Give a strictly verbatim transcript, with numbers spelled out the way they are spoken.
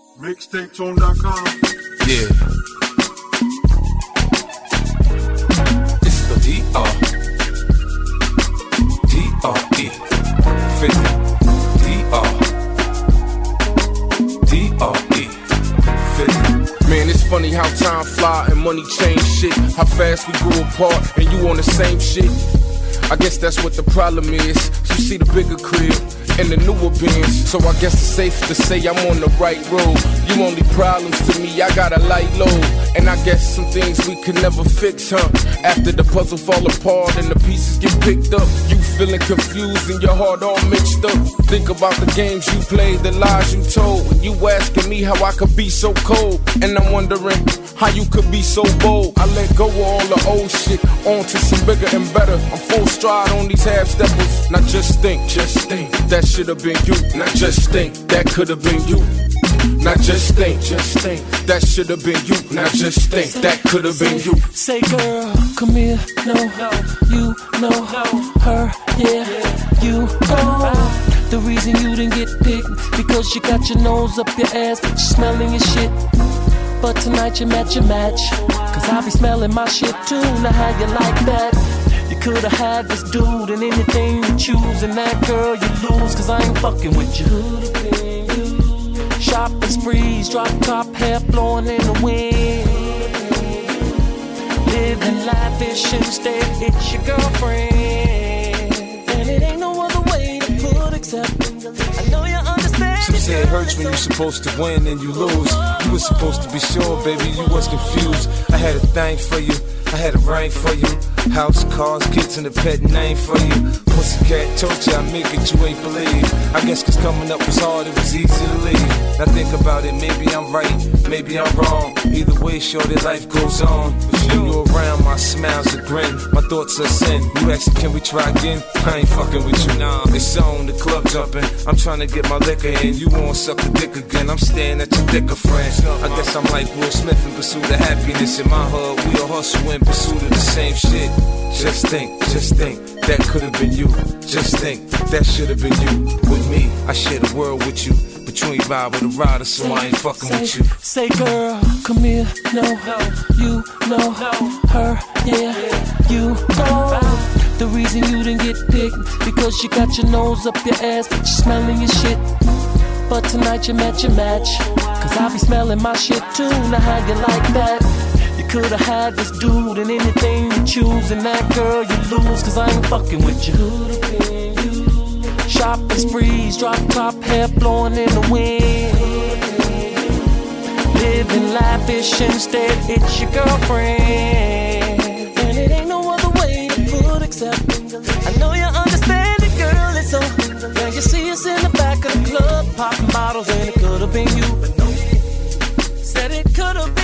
Mixtape tone dot com. Yeah. It's the D R D R E fifty D R D R E fifty. Man, it's funny how time fly and money change shit. How fast we grew apart and you on the same shit. I guess that's what the problem is. You see the bigger crib and the newer Benz, so I guess it's safe to say I'm on the right road. You only problems to me, I got a light load. And I guess some things we could never fix, huh? After the puzzle fall apart and the pieces get picked up, you feeling confused and your heart all mixed up. Think about the games you played, the lies you told. You asking me how I could be so cold, and I'm wondering how you could be so bold. I let go of all the old shit, on to some bigger and better. I'm full stride on these half steppers. Now just think, just think, that should have been you. Now just think, that could have been you. Now just think, just think, that should have been you. Now just think, that could have been you. Say girl, come here, no, you know her, yeah, you know. The reason you didn't get picked, because you got your nose up your ass, but you smelling your shit. But tonight you match your match, cause I be smelling my shit too. Now how you like that? You could've had this dude and anything you choose, and that girl you lose, cause I ain't fucking with you. Shopping sprees, drop top, hair blowing in the wind. Living lavish instead, it's your girlfriend. And it ain't no other way to put except I know you understand. Some say it hurts when you're supposed to win and you lose. You was supposed to be sure, baby, you was confused. I had a thing for you, I had a ring for you. House, cars, kids, and a pet name for you. Pussycat told you I make it, you ain't believe. I guess cause coming up was hard, it was easy to leave. Now think about it, maybe I'm right, maybe I'm wrong. Either way, shorty, life goes on. When you're around, my smile's a grin, my thoughts are sin. You asking, can we try again? I ain't fucking with you, nah. It's on, the club jumping. I'm trying to get my liquor in. You won't suck the dick again. I'm staring at your dicker friend. I guess I'm like Will Smith in pursuit of happiness. In my hood, we all hustle in pursuit of the same shit. Just think, just think, that could have been you. Just think, that should have been you. With me, I share the world with you. But you ain't ride with a rider, so I ain't fucking say, with you. Say girl, come here, no, you know her, yeah, you know. The reason you didn't get picked, because you got your nose up your ass, but you smelling your shit. But tonight you match your match, cause I be smelling my shit too. Now how you like that? You could've had this dude and anything you choose, and that girl you lose, cause I ain't fucking with you. Shopping sprees, drop top, hair blowing in the wind. Living lavish instead, it's your girlfriend. And it ain't no other way to put except I know you understand it, girl, it's so. Now you see us in the back of the club, popping bottles, and it could've been you. Said it could've been